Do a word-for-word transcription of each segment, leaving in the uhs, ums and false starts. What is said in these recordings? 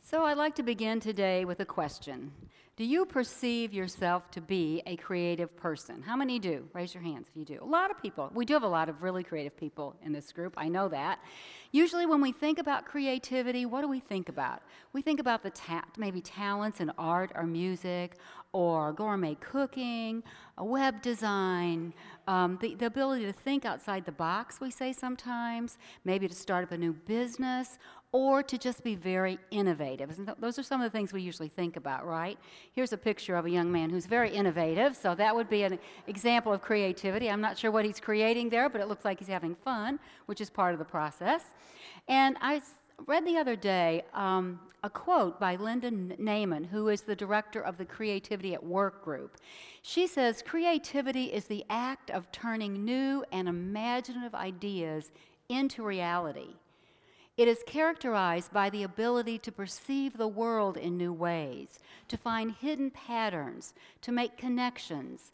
So I'd like to begin today with a question. Do you perceive yourself to be a creative person? How many do? Raise your hands if you do. A lot of people. We do have a lot of really creative people in this group. I know that. Usually when we think about creativity, what do we think about? We think about the ta- maybe talents in art or music or gourmet cooking, a web design, um, the, the ability to think outside the box, we say sometimes, maybe to start up a new business, or to just be very innovative. And th- those are some of the things we usually think about, right? Here's a picture of a young man who's very innovative, so that would be an example of creativity. I'm not sure what he's creating there, but it looks like he's having fun, which is part of the process. And I s- read the other day um, a quote by Linda Naiman, who is the director of the Creativity at Work group. She says, "Creativity is the act of turning new and imaginative ideas into reality. It is characterized by the ability to perceive the world in new ways, to find hidden patterns, to make connections,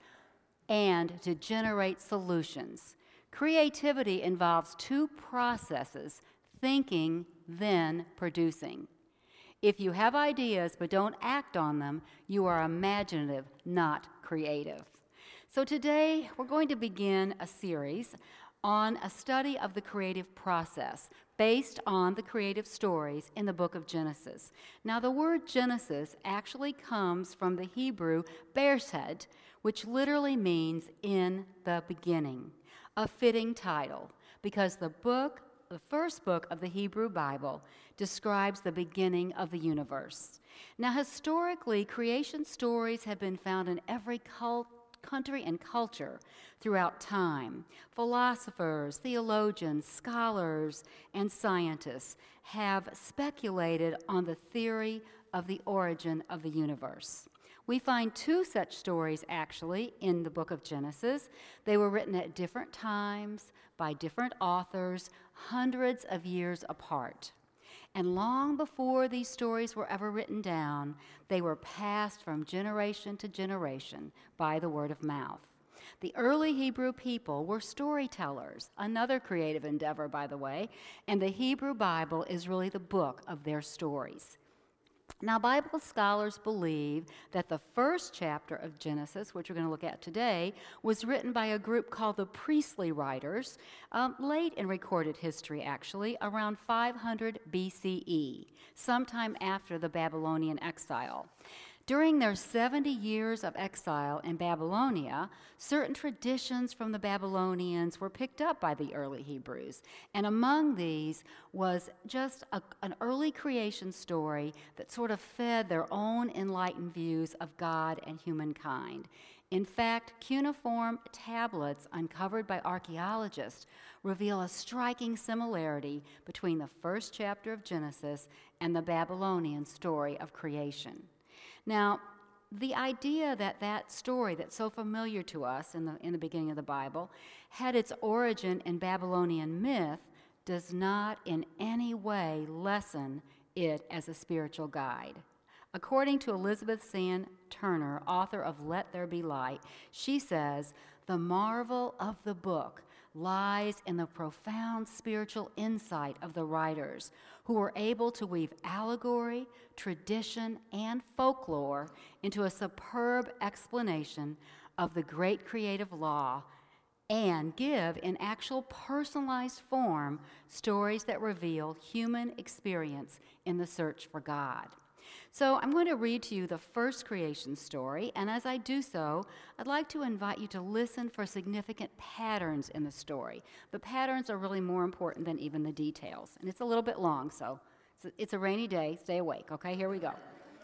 and to generate solutions. Creativity involves two processes, thinking, then producing. If you have ideas but don't act on them, you are imaginative, not creative." So today, we're going to begin a series on a study of the creative process based on the creative stories in the book of Genesis. Now, the word Genesis actually comes from the Hebrew Bereshit, which literally means in the beginning, a fitting title, because the book, the first book of the Hebrew Bible, describes the beginning of the universe. Now, historically, creation stories have been found in every cult country and culture throughout time. Philosophers, theologians, scholars, and scientists have speculated on the theory of the origin of the universe. We find two such stories, actually, in the book of Genesis. They were written at different times by different authors, hundreds of years apart. And long before these stories were ever written down, they were passed from generation to generation by the word of mouth. The early Hebrew people were storytellers, another creative endeavor, by the way, and the Hebrew Bible is really the book of their stories. Now, Bible scholars believe that the first chapter of Genesis, which we're going to look at today, was written by a group called the priestly writers, um, late in recorded history, actually, around five hundred B C E, sometime after the Babylonian exile. During their seventy years of exile in Babylonia, certain traditions from the Babylonians were picked up by the early Hebrews. And among these was just a, an early creation story that sort of fed their own enlightened views of God and humankind. In fact, cuneiform tablets uncovered by archaeologists reveal a striking similarity between the first chapter of Genesis and the Babylonian story of creation. Now, the idea that that story that's so familiar to us in the, in the beginning of the Bible had its origin in Babylonian myth does not in any way lessen it as a spiritual guide. According to Elizabeth Sand Turner, author of Let There Be Light, she says, "The marvel of the book lies in the profound spiritual insight of the writers, who were able to weave allegory, tradition, and folklore into a superb explanation of the great creative law and give in actual personalized form stories that reveal human experience in the search for God." So I'm going to read to you the first creation story, and as I do so, I'd like to invite you to listen for significant patterns in the story. The patterns are really more important than even the details, and it's a little bit long, so it's a, it's a rainy day. Stay awake, okay? Here we go.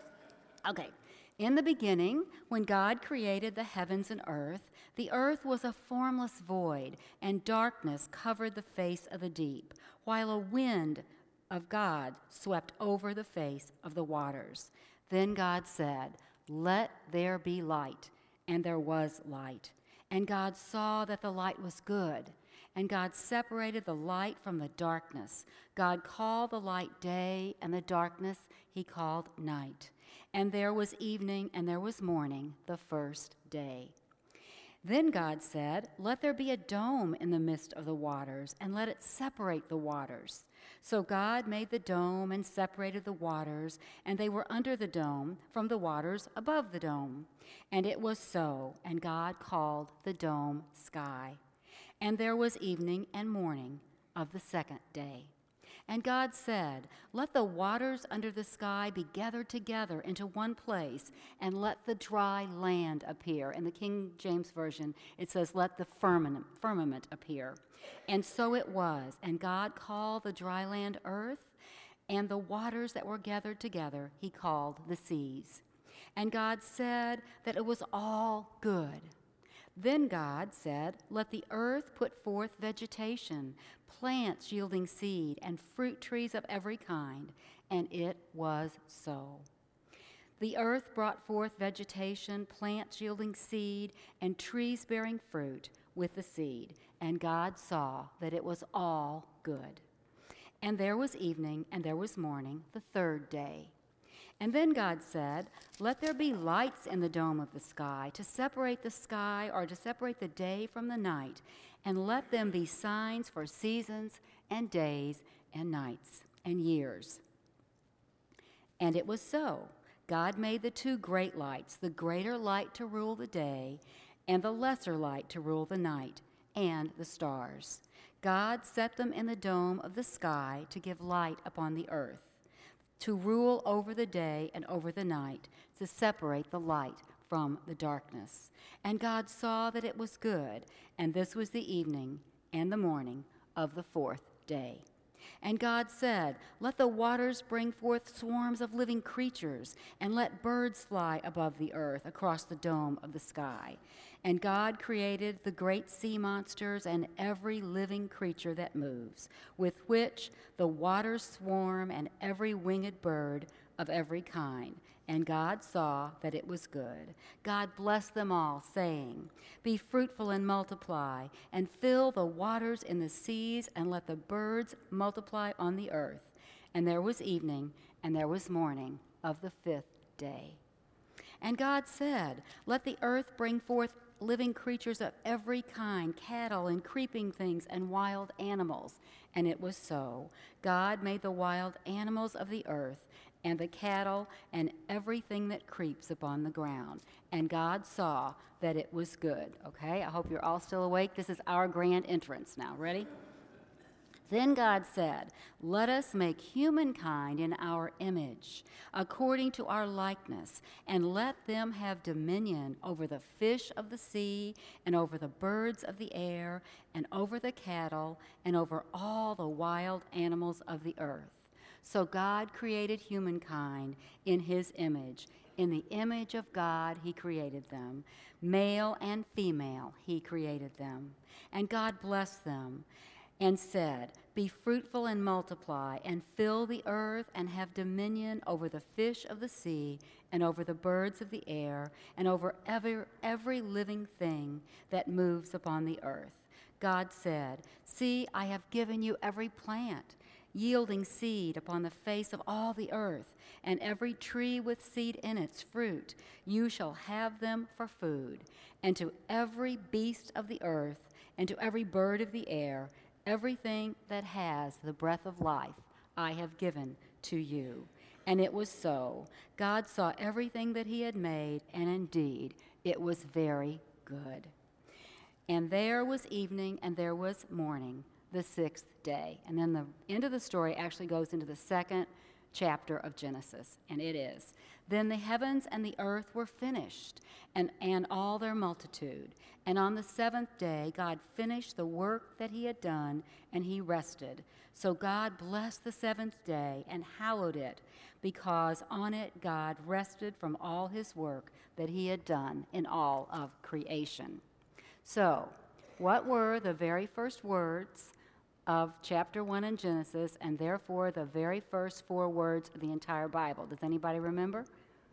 Okay. In the beginning, when God created the heavens and earth, the earth was a formless void, and darkness covered the face of the deep, while a wind of God swept over the face of the waters. Then God said, "Let there be light," and there was light. And God saw that the light was good, and God separated the light from the darkness. God called the light day, and the darkness he called night. And there was evening, and there was morning, the first day. Then God said, "Let there be a dome in the midst of the waters, and let it separate the waters." So God made the dome and separated the waters, and they were under the dome from the waters above the dome. And it was so, and God called the dome sky. And there was evening and morning of the second day. And God said, "Let the waters under the sky be gathered together into one place, and let the dry land appear." In the King James Version, it says, "Let the firmament, firmament appear." And so it was. And God called the dry land earth, and the waters that were gathered together he called the seas. And God said that it was all good. Then God said, "Let the earth put forth vegetation, plants yielding seed, and fruit trees of every kind." And it was so. The earth brought forth vegetation, plants yielding seed, and trees bearing fruit with the seed. And God saw that it was all good. And there was evening, and there was morning, the third day. And then God said, "Let there be lights in the dome of the sky to separate the sky, or to separate the day from the night, and let them be signs for seasons and days and nights and years." And it was so. God made the two great lights, the greater light to rule the day, and the lesser light to rule the night, and the stars. God set them in the dome of the sky to give light upon the earth, to rule over the day and over the night, to separate the light from the darkness. And God saw that it was good, and this was the evening and the morning of the fourth day. And God said, "Let the waters bring forth swarms of living creatures, and let birds fly above the earth across the dome of the sky." And God created the great sea monsters and every living creature that moves, with which the waters swarm, and every winged bird of every kind. And God saw that it was good. God blessed them all, saying, "Be fruitful and multiply, and fill the waters in the seas, and let the birds multiply on the earth." And there was evening, and there was morning of the fifth day. And God said, "Let the earth bring forth living creatures of every kind, cattle and creeping things and wild animals." And it was so. God made the wild animals of the earth, and the cattle, and everything that creeps upon the ground. And God saw that it was good. Okay, I hope you're all still awake. This is our grand entrance now. Ready? Then God said, "Let us make humankind in our image, according to our likeness, and let them have dominion over the fish of the sea, and over the birds of the air, and over the cattle, and over all the wild animals of the earth." So God created humankind in his image. In the image of God he created them. Male and female he created them. And God blessed them and said, "Be fruitful and multiply, and fill the earth, and have dominion over the fish of the sea, and over the birds of the air, and over every, every living thing that moves upon the earth." God said, "See, I have given you every plant yielding seed upon the face of all the earth, and every tree with seed in its fruit. You shall have them for food. And to every beast of the earth, and to every bird of the air, everything that has the breath of life, I have given to you." And it was so. God saw everything that he had made, and indeed it was very good. And there was evening, and there was morning, the sixth day. And then the end of the story actually goes into the second chapter of Genesis, and it is, "Then the heavens and the earth were finished, and, and all their multitude. And on the seventh day God finished the work that he had done, and he rested. So God blessed the seventh day and hallowed it, because on it God rested from all his work that he had done in all of creation." So, what were the very first words of chapter one in Genesis, and therefore the very first four words of the entire Bible? Does anybody remember?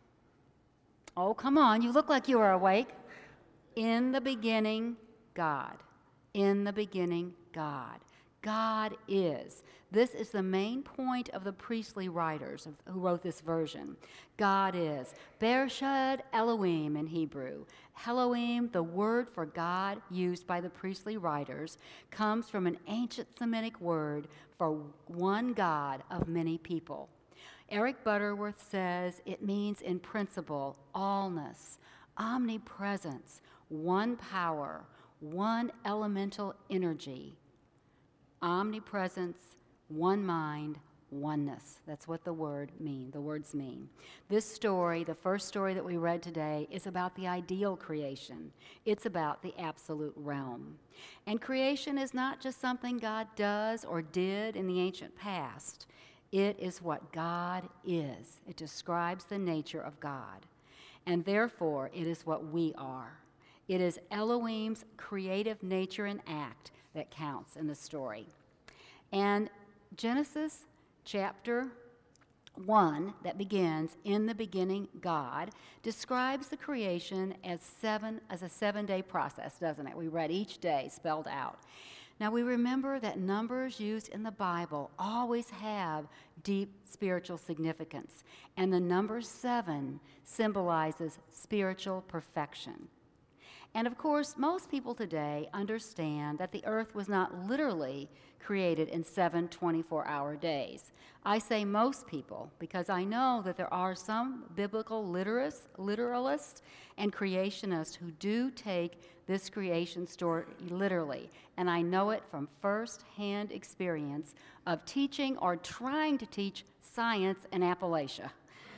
Oh, come on, you look like you are awake. In the beginning, God. In the beginning, God. God is. This is the main point of the priestly writers of, who wrote this version. God is. Bereshad Elohim in Hebrew. Elohim, the word for God used by the priestly writers, comes from an ancient Semitic word for one God of many people. Eric Butterworth says it means in principle allness, omnipresence, one power, one elemental energy, omnipresence, one mind, oneness. That's what the word mean, the words mean. This story, the first story that we read today, is about the ideal creation. It's about the absolute realm. And creation is not just something God does or did in the ancient past. It is what God is. It describes the nature of God. And therefore, it is what we are. It is Elohim's creative nature and act that counts in the story. And Genesis chapter one, that begins, "In the beginning, God," describes the creation as seven as a seven-day process, doesn't it? We read each day spelled out. Now, we remember that numbers used in the Bible always have deep spiritual significance, and the number seven symbolizes spiritual perfection. And of course, most people today understand that the earth was not literally created in seven twenty-four-hour days. I say most people because I know that there are some biblical literalists, literalists and creationists who do take this creation story literally, and I know it from first-hand experience of teaching or trying to teach science in Appalachia.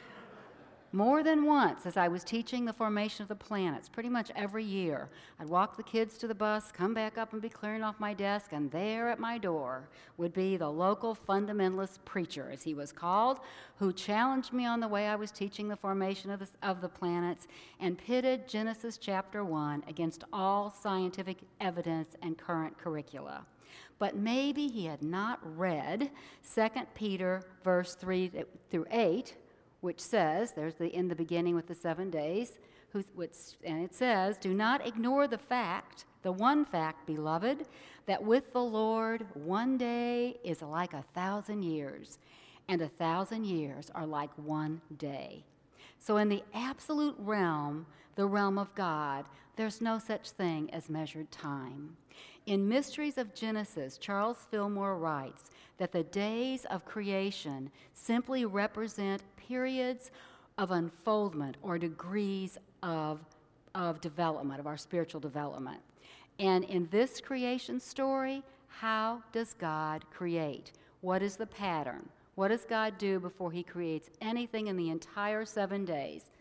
More than once, as I was teaching the formation of the planets, pretty much every year, I'd walk the kids to the bus, come back up and be clearing off my desk, and there at my door would be the local fundamentalist preacher, as he was called, who challenged me on the way I was teaching the formation of the, of the planets and pitted Genesis chapter one against all scientific evidence and current curricula. But maybe he had not read Second Peter verse three through eight, which says, there's the in the beginning with the seven days, who's, which, and it says, "Do not ignore the fact, the one fact, beloved, that with the Lord one day is like a thousand years, and a thousand years are like one day." So in the absolute realm, the realm of God, there's no such thing as measured time. In Mysteries of Genesis, Charles Fillmore writes that the days of creation simply represent periods of unfoldment or degrees of, of development, of our spiritual development. And in this creation story, how does God create? What is the pattern? What does God do before he creates anything in the entire seven days?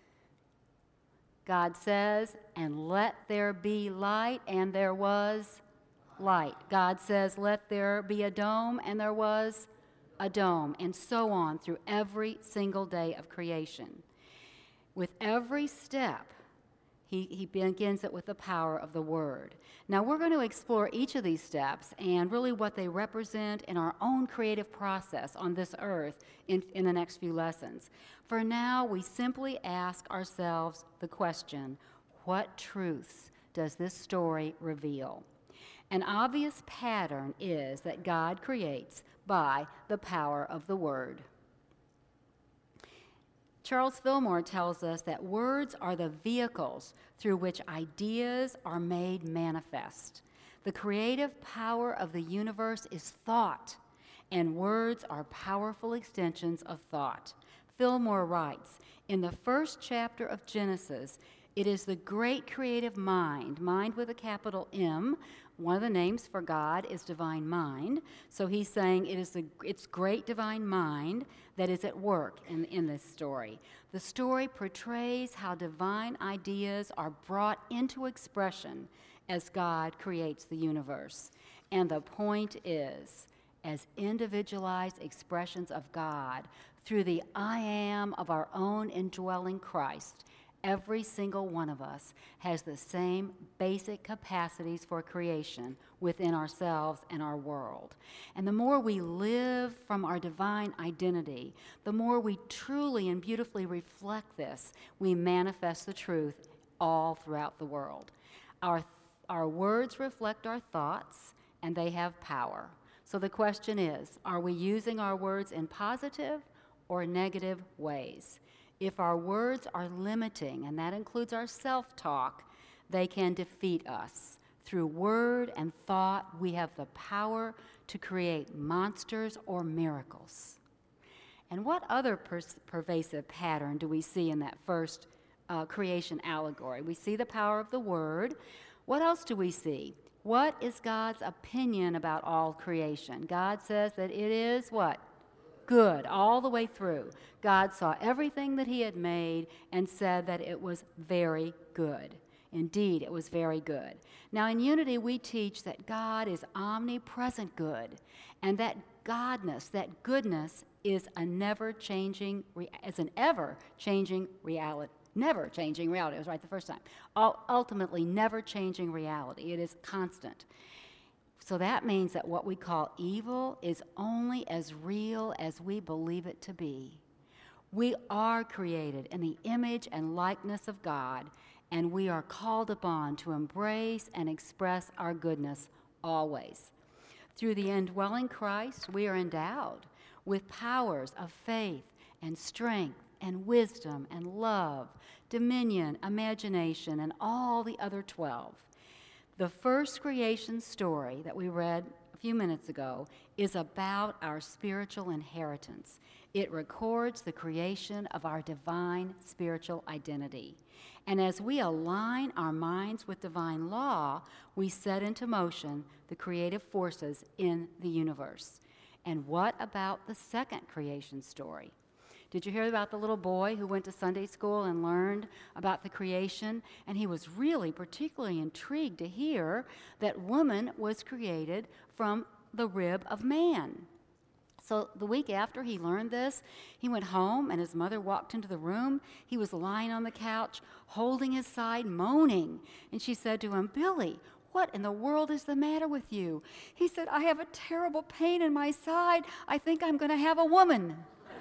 God says, "And let there be light," and there was light. God says, "Let there be a dome," and there was a dome, and so on through every single day of creation. With every step, he, he begins it with the power of the Word. Now, we're going to explore each of these steps and really what they represent in our own creative process on this earth in, in the next few lessons. For now, we simply ask ourselves the question, what truths does this story reveal? An obvious pattern is that God creates by the power of the Word. Charles Fillmore tells us that words are the vehicles through which ideas are made manifest. The creative power of the universe is thought, and words are powerful extensions of thought. Fillmore writes, in the first chapter of Genesis, it is the great creative mind, mind with a capital M. One of the names for God is divine mind. So he's saying it is the, it's great divine mind that is at work in, in this story. The story portrays how divine ideas are brought into expression as God creates the universe. And the point is, as individualized expressions of God, through the I am of our own indwelling Christ, every single one of us has the same basic capacities for creation within ourselves and our world. And the more we live from our divine identity, the more we truly and beautifully reflect this, we manifest the truth all throughout the world. Our, our words reflect our thoughts, and they have power. So the question is, are we using our words in positive or negative ways? If our words are limiting, and that includes our self-talk, they can defeat us. Through word and thought, we have the power to create monsters or miracles. And what other per- pervasive pattern do we see in that first uh, creation allegory? We see the power of the word. What else do we see? What is God's opinion about all creation? God says that it is what? Good, all the way through. God saw everything that he had made and said that it was very good. Indeed, it was very good. Now, in Unity, we teach that God is omnipresent good, and that godness, that goodness, is a never-changing, is an ever-changing reality. Never-changing reality. I was right the first time. Ultimately, never-changing reality. It is constant. So that means that what we call evil is only as real as we believe it to be. We are created in the image and likeness of God, and we are called upon to embrace and express our goodness always. Through the indwelling Christ, we are endowed with powers of faith and strength and wisdom and love, dominion, imagination, and all the other twelve. The first creation story that we read a few minutes ago is about our spiritual inheritance. It records the creation of our divine spiritual identity. And as we align our minds with divine law, we set into motion the creative forces in the universe. And what about the second creation story? Did you hear about the little boy who went to Sunday school and learned about the creation? And he was really particularly intrigued to hear that woman was created from the rib of man. So the week after he learned this, he went home and his mother walked into the room. He was lying on the couch, holding his side, moaning. And she said to him, "Billy, what in the world is the matter with you?" He said, "I have a terrible pain in my side. I think I'm going to have a woman."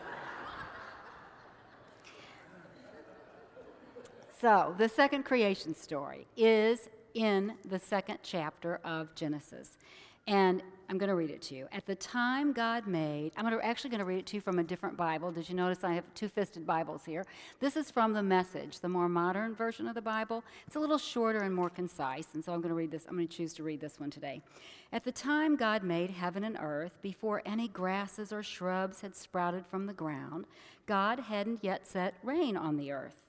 So the second creation story is in the second chapter of Genesis. And I'm going to read it to you. At the time God made, I'm going to, actually going to read it to you from a different Bible. Did you notice I have two-fisted Bibles here? This is from the Message, the more modern version of the Bible. It's a little shorter and more concise, and so I'm going to read this. I'm going to choose to read this one today. At the time God made heaven and earth, before any grasses or shrubs had sprouted from the ground, God hadn't yet set rain on the earth,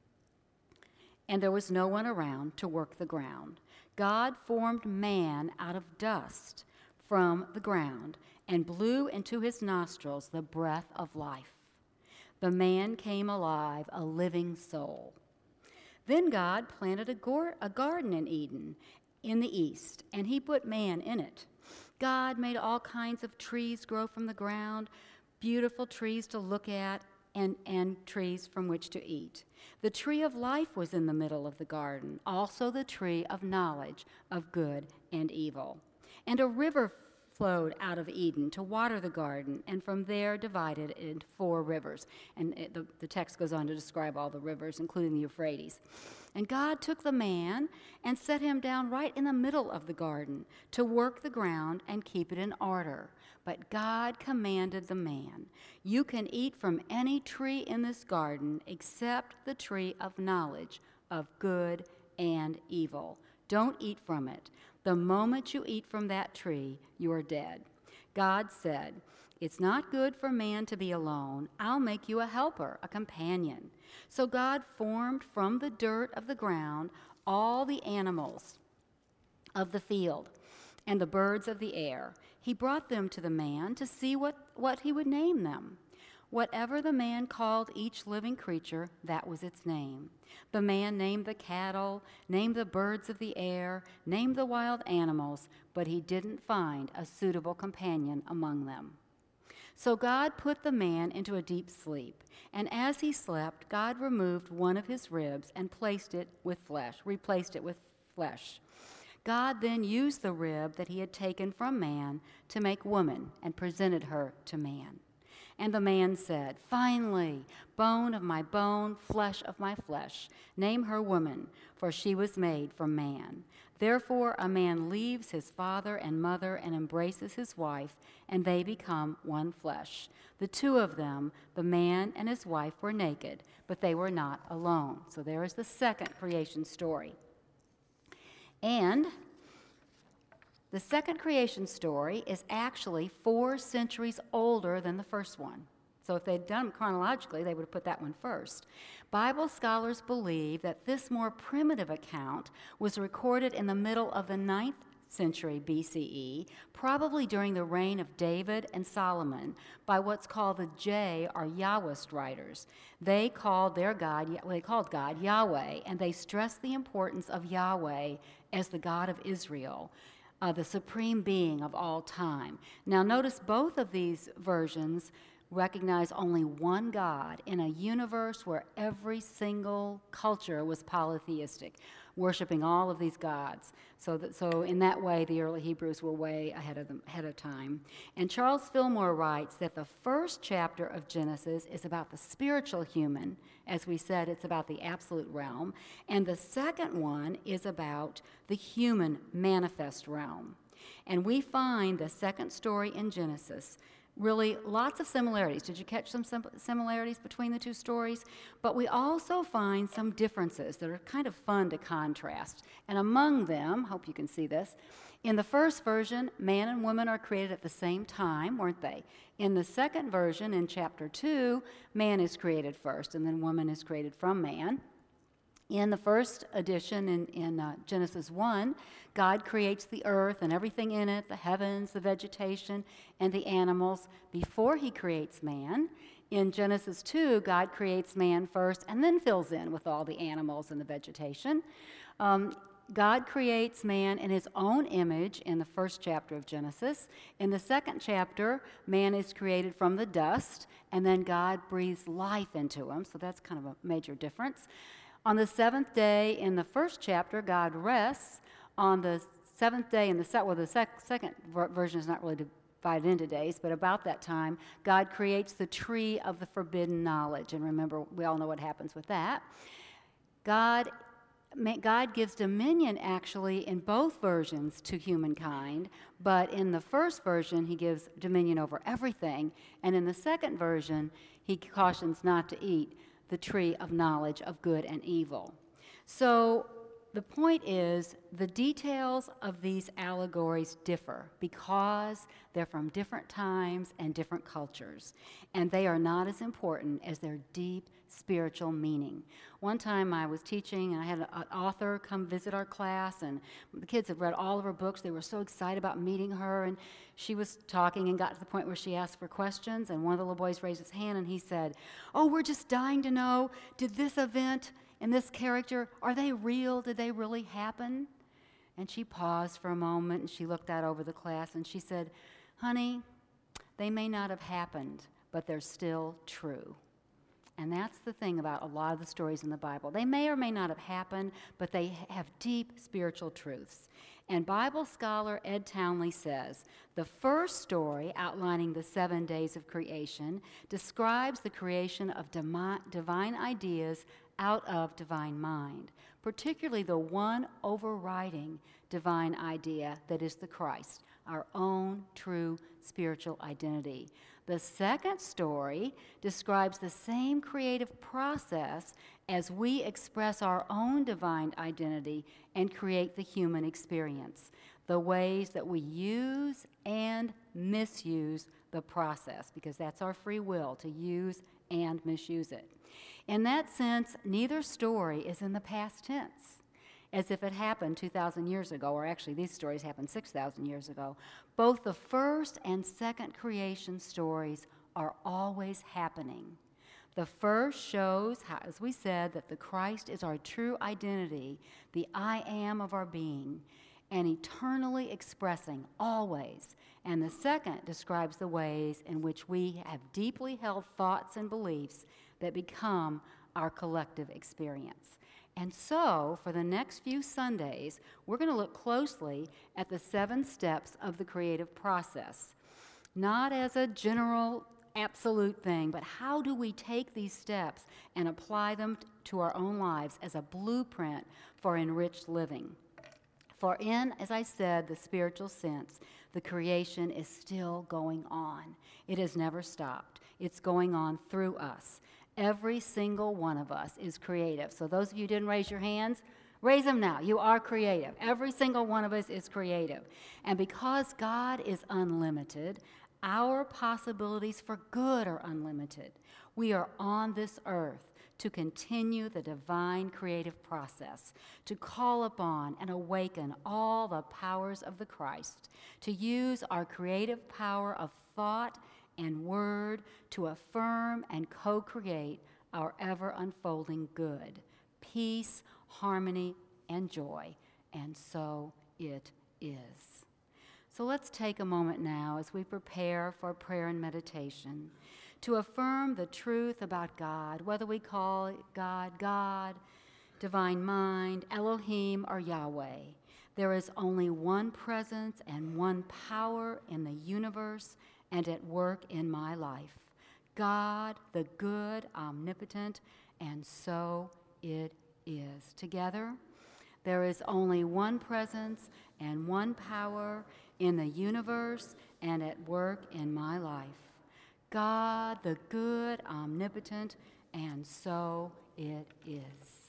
and there was no one around to work the ground. God formed man out of dust from the ground and blew into his nostrils the breath of life. The man came alive, a living soul. Then God planted a, go- a garden in Eden in the east, and he put man in it. God made all kinds of trees grow from the ground, beautiful trees to look at, And, and trees from which to eat. The tree of life was in the middle of the garden, also the tree of knowledge of good and evil. And a river flowed out of Eden to water the garden, and from there divided it into four rivers. And it, the, the text goes on to describe all the rivers, including the Euphrates. And God took the man and set him down right in the middle of the garden to work the ground and keep it in order. But God commanded the man, "You can eat from any tree in this garden except the tree of knowledge of good and evil. Don't eat from it. The moment you eat from that tree, you are dead." God said, "It's not good for man to be alone. I'll make you a helper, a companion." So God formed from the dirt of the ground all the animals of the field and the birds of the air. He brought them to the man to see what, what he would name them. Whatever the man called each living creature, that was its name. The man named the cattle, named the birds of the air, named the wild animals, but he didn't find a suitable companion among them. So God put the man into a deep sleep, and as he slept, God removed one of his ribs and placed it with flesh, replaced it with flesh. God then used the rib that he had taken from man to make woman and presented her to man. And the man said, "Finally, bone of my bone, flesh of my flesh. Name her woman, for she was made from man. Therefore a man leaves his father and mother and embraces his wife, and they become one flesh. The two of them, the man and his wife, were naked, but they were not alone." So there is the second creation story. And the second creation story is actually four centuries older than the first one. So if they'd done them chronologically, they would have put that one first. Bible scholars believe that this more primitive account was recorded in the middle of the ninth century B C E, probably during the reign of David and Solomon, by what's called the J or Yahwist writers. They called their God, well, they called God Yahweh, and they stressed the importance of Yahweh as the God of Israel, uh, the supreme being of all time. Now notice both of these versions recognize only one God in a universe where every single culture was polytheistic, worshiping all of these gods. So that, so in that way, the early Hebrews were way ahead of them, ahead of time. And Charles Fillmore writes that the first chapter of Genesis is about the spiritual human. As we said, it's about the absolute realm. And the second one is about the human manifest realm. And we find the second story in Genesis really lots of similarities. Did you catch some sim- similarities between the two stories? But we also find some differences that are kind of fun to contrast. And among them, hope you can see this, in the first version, man and woman are created at the same time, weren't they? In the second version, in chapter two, man is created first, and then woman is created from man. In the first edition, in, in uh, Genesis one, God creates the earth and everything in it, the heavens, the vegetation, and the animals, before he creates man. In Genesis two, God creates man first and then fills in with all the animals and the vegetation. Um, God creates man in his own image in the first chapter of Genesis. In the second chapter, man is created from the dust, and then God breathes life into him, so that's kind of a major difference. On the seventh day in the first chapter, God rests. On the seventh day in the se- well, the sec- second ver- version is not really divided into days, but about that time, God creates the tree of the forbidden knowledge. And remember, we all know what happens with that. God, God gives dominion, actually, in both versions to humankind, but in the first version, he gives dominion over everything, and in the second version, he cautions not to eat the tree of knowledge of good and evil. So the point is, the details of these allegories differ because they're from different times and different cultures, and they are not as important as their deep spiritual meaning. One time I was teaching, and I had an author come visit our class, and the kids had read all of her books. They were so excited about meeting her, and she was talking and got to the point where she asked for questions, and one of the little boys raised his hand, and he said, "Oh, we're just dying to know, did this event and this character, are they real? Did they really happen?" And she paused for a moment, and she looked out over the class, and she said, "Honey, they may not have happened, but they're still true." And that's the thing about a lot of the stories in the Bible. They may or may not have happened, but they have deep spiritual truths. And Bible scholar Ed Townley says, the first story, outlining the seven days of creation, describes the creation of demi- divine ideas out of divine mind, particularly the one overriding divine idea that is the Christ, our own true spiritual identity. The second story describes the same creative process as we express our own divine identity and create the human experience, the ways that we use and misuse the process, because that's our free will, to use and misuse it. In that sense, neither story is in the past tense, as if it happened two thousand years ago, or actually these stories happened six thousand years ago. Both the first and second creation stories are always happening. The first shows, how, as we said, that the Christ is our true identity, the I am of our being, and eternally expressing always. And the second describes the ways in which we have deeply held thoughts and beliefs that become our collective experience. And so, for the next few Sundays, we're going to look closely at the seven steps of the creative process, not as a general absolute thing, but how do we take these steps and apply them to our own lives as a blueprint for enriched living? For in, as I said, the spiritual sense, the creation is still going on. It has never stopped. It's going on through us. Every single one of us is creative. So those of you who didn't raise your hands, raise them now. You are creative. Every single one of us is creative. And because God is unlimited, our possibilities for good are unlimited. We are on this earth to continue the divine creative process, to call upon and awaken all the powers of the Christ, to use our creative power of thought and word to affirm and co-create our ever-unfolding good, peace, harmony, and joy. And so it is. So let's take a moment now as we prepare for prayer and meditation to affirm the truth about God, whether we call God God, divine mind, Elohim, or Yahweh. There is only one presence and one power in the universe and at work in my life. God, the good, omnipotent, and so it is. Together, there is only one presence and one power in the universe and at work in my life. God, the good, omnipotent, and so it is.